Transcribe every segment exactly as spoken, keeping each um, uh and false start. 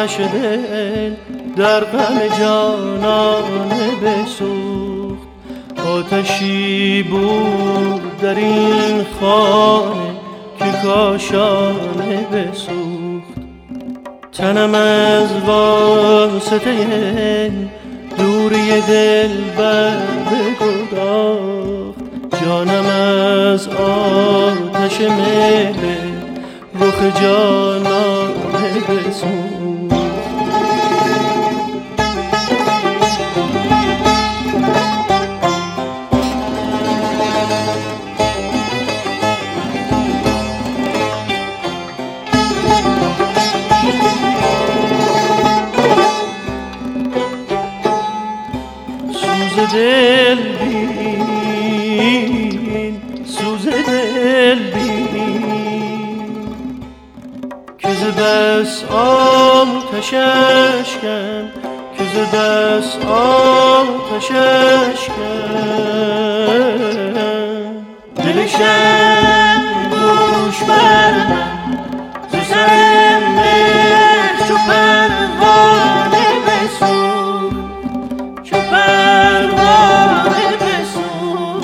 آتش دل در غم جانانه بسوخت. آتشی بود در این خانه که کاشانه بسوخت. تنم از واسطه دوری دل بر بگداخت. جانم از آتش مهر رخ جانانه بسوخت. دل بین سوز دل بین که ز بس آتش اشکم که ز بس آتش اشکم دلشم دوش بر من ز سر مهر چو پروانه بسوخت. چو پروانه بسوخت.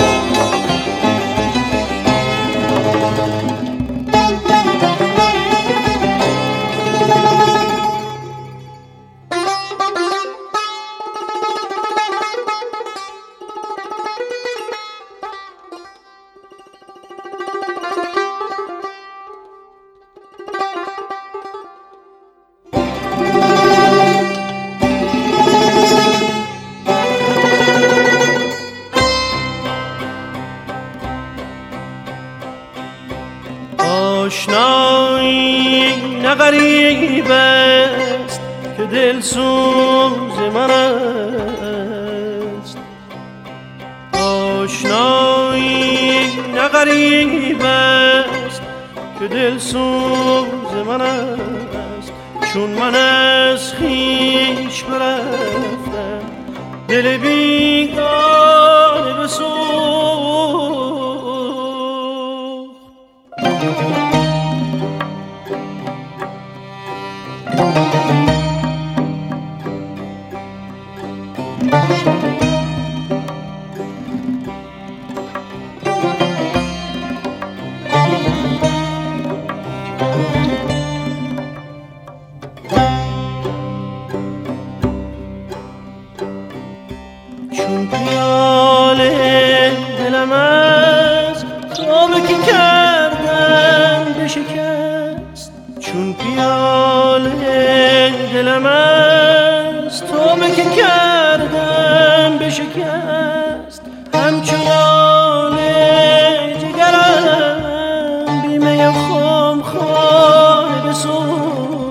آشنایی نه غریب است که دل سوز من است. آشنایی نه غریب است که دل سوز من است. چون من از خویش برفتم دل بیگانه بسوخت. چون پیاله دلم از خوابه که کردم بشکست. چون پیاله دلم از توبه که کردم بشکست. همچنان جگرم بیمه خم خانه بسوخت.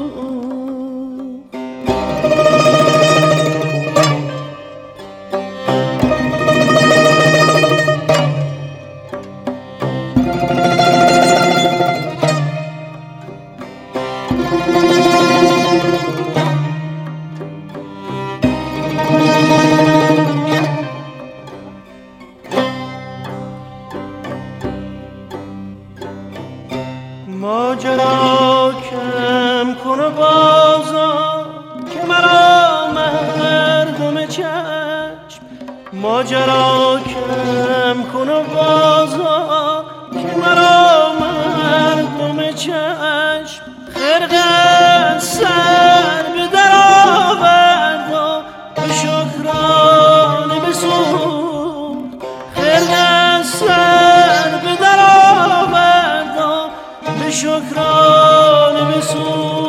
ماجرا کم کن و بازا که مرا مردم چشم. ماجرا کم کن و بازا که مرا مردم چشم. خرقه سر به در آورد و به شکرانه بسوخت. خرقه سر به در آورد و به شکرانه بسوخت.